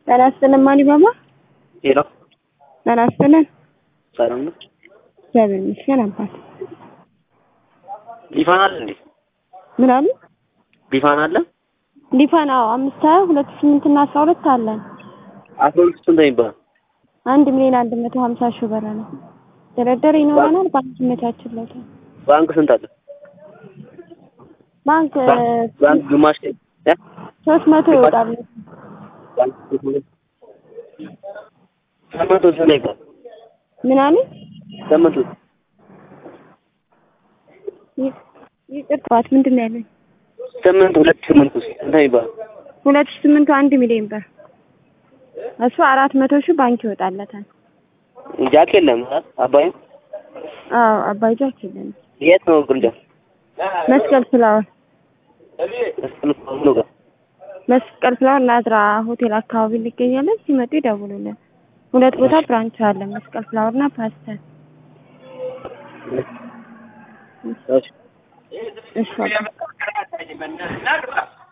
ተናስተን ማን ይባባ ሄሎ ተናስተን ሰላም ነው ሰላም ይሽናባል ሊፋን አለ እንዴ ምን አሉ ሊፋን አለ ሊፋን 528 እና 12 አለን 12 ስንት ይባላል 1,150,000 ብር ነው ተረደረ ይኖረናል ባንክ መቻችለታል ባንክ ስንት አለ ባንክ ግማሽ 300 ይወጣል ባንክ 300 ስንት ይባላል ምን አለ 800 ይቅርታት ምንድነው ያለኝ 8 ስንት ይባላል 28 1 ሚሊዮን ብር እሱ 400,000 ባንክ ይወጣለታል ጃክ የለም አባይ አባይ ጃክ የለም የት ነው ቅርንጫፍ መስቀል ፍላወር ነው መስቀል ፍላወር ናዝራ ሆቴል አካባቢ እንገኛለን ሲመጡ ይደውሉልን ሁለት ቦታ ብራንች አለ መስቀል ፍላወርና ፓስተር እሺ